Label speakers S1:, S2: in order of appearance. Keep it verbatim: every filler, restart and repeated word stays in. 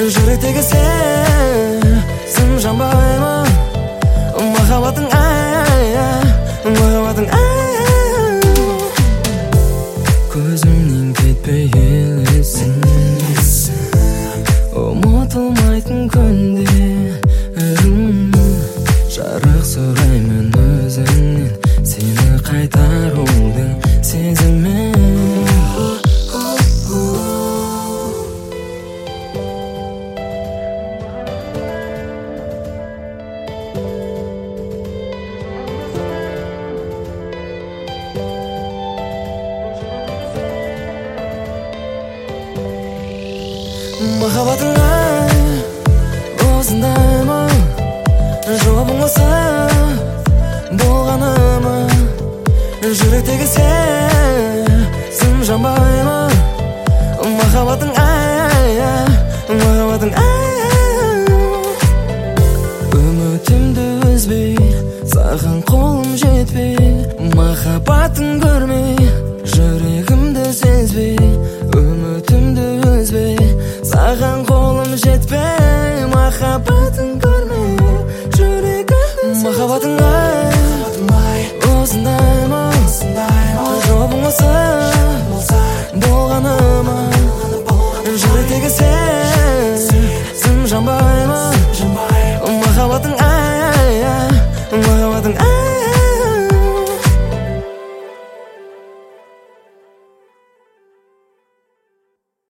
S1: жүректегі сезім жанбай ма? Махаббатың ай, махаббатың ай, көзімнен кетпей елесің, ұмытылмайтын күндерім. Жарық сұраймын өзіңнен, сені қайтарудың сезімін. Махаббатың ай, осындай ма? Жауабың осы болғаны ма? Жүректегі сезім жанбай ма? Махаббатың ай, махаббатың ай, үмітімді үзбей, саған қолым жетпей, махаббатын көрмей, жүрегімді сезбей, үмітімді үзбей, саған қолым жетпей, махаббатын көрмей, жүрегімді. Махаббатың ай,